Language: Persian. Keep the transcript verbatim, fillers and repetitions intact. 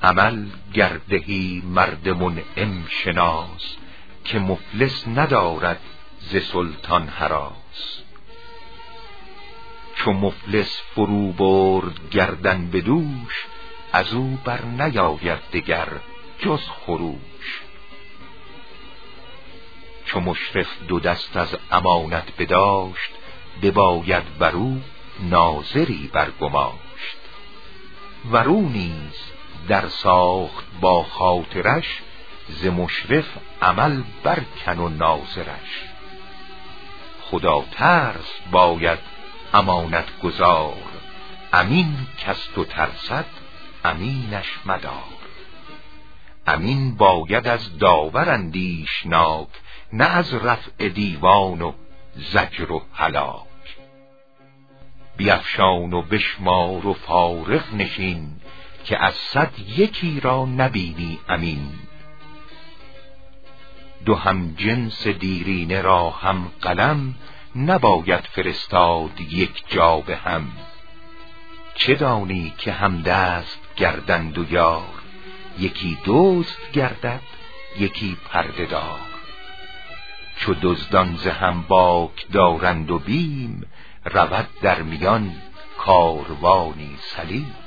عمل گردهی مرد منعم شناس، که مفلس ندارد ز سلطان هراس. چو مفلس فرو برد گردن به دوش، از او بر نیاید دگر جز خروش. چو مشرف دو دست از امانت بداشت، بباید بر او ناظری برگماشت. ور او نیز در ساخت با خاطرش، ز مشرف عمل برکن و ناظرش. خدا ترس باید امانت گزار، امین کز تو ترسد امینش مدار. امین باید از داور اندیشناک، نه از رفع دیوان و زجر و هلاک. بیفشان و بشمار و فارغ نشین، که از صد یکی را نبینی امین. دو هم جنس دیرینه را هم قلم، نباید فرستاد یک جا به هم. چه دانی که هم دست گردند و یار، یکی دزد گردد یکی پرده دار. چو دزدان ز هم باک دارند و بیم، رود در میان کاروانی سلیم.